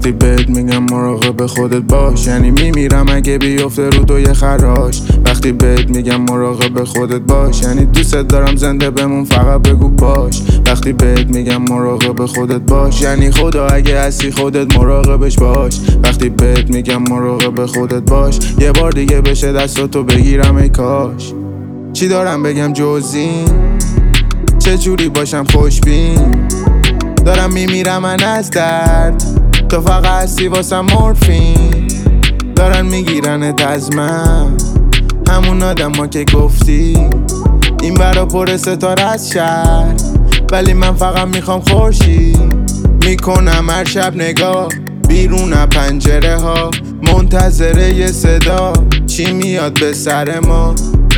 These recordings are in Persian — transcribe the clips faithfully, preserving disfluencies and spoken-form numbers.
وقتی بهت میگم مراقب خودت باش، یعنی میمیرم اگه بیفته رو تو یه خراش. وقتی بهت میگم مراقب خودت باش، یعنی دوست دارم زنده بمون فقط بگو باش. وقتی بهت میگم مراقب خودت باش، یعنی خدا اگه هستی خودت مراقبش باش. وقتی بهت میگم مراقب خودت باش، یه بار دیگه بشه دستاتو بگیرم ای کاش. چی دارم بگم جز این؟ چه جوری باشم خوشبین؟ دارم میمیرم من از درد، تو فقط هستی واسم مورفین. دارن میگیرنت از من، همون آدم ها که گفتی این برا پر ستاره از شهر، ولی من فقط میخوام خورشید. میکنم هر شب نگاه بیرون پنجره ها، منتظره یه صدا چی میاد به سر ما.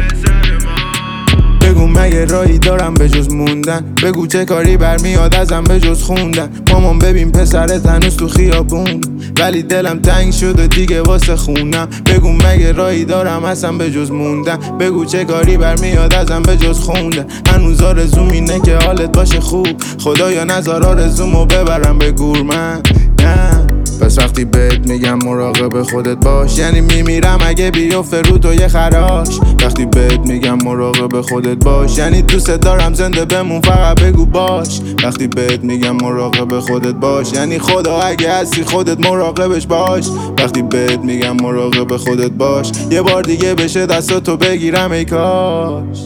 بگو مگه راهی دارم به جز موندن؟ بگو چه کاری برمیاد ازم به جز خوندن؟ مامان ببین پسرت هنوز تو خیابون، ولی دلم تنگ شده دیگه واسه خونم. بگو مگه راهی دارم اصلا به جز موندن؟ بگو چه کاری برمیاد ازم به جز خوندن؟ هنوز آرزوم اینه که حالت باشه خوب، خدایا نذار آرزومو ببرم به گور من. نه پس وقتی بهت میگم مراقب خودت باش، یعنی میمیرم اگه بیفته رو تو یه خراش. وقتی بهت میگم مراقب خودت باش، یعنی دوست دارم زنده بمون فقط بگو باش. وقتی بهت میگم مراقب خودت باش، یعنی خدا اگه هستی خودت مراقبش باش. وقتی بهت میگم مراقب خودت باش، یه بار دیگه بشه دستاتو بگیرم ای کاش.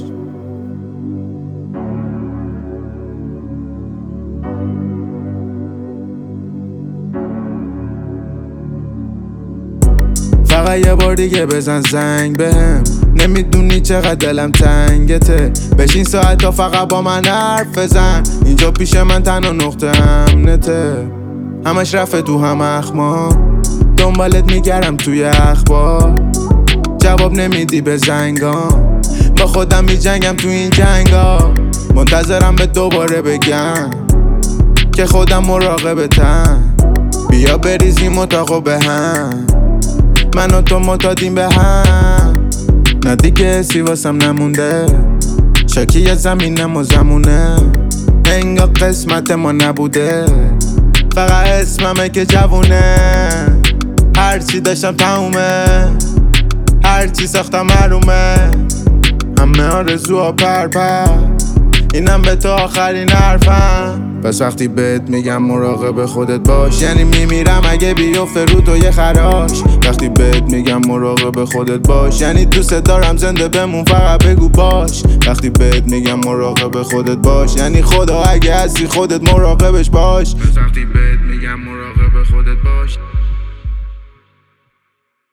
فقط یه بار دیگه بزن زنگ بهم، نمیدونی چقدر دلم تنگته. بشین ساعت تا فقط با من حرف بزن، اینجا پیش من تنها نقطه امنته. همش رفته تو هم اخما، دنبالت میگردم توی اخبار، جواب نمیدی به زنگام. با خودم میجنگم تو این جنگا، منتظرم به دوباره بگم که خودم مراقبتم. بیا بریزیم اتاقو به هم، من و تو معتادیم به هم. نه دیگه حسی واسم نمونده، شاکی زمینم و زمونه. انگار قسمت ما نبوده، فقط اسممه که جوونه. هرچی داشتم تمومه، هرچی ساختم محرومه. همه آرزوها پر پر، اینم به تو آخرین حرفم. پس وقتی بهت میگم مراقب خودت باش، یعنی میمیرم اگه بیفته رو تو یه خراش. وقتی بهت میگم مراقب خودت باش، یعنی دوست دارم زنده بمون فقط بگو باش. وقتی بهت میگم مراقب خودت باش، یعنی خدا اگه هستی خودت مراقبش باش. پس وقتی بهت میگم مراقب خودت باش.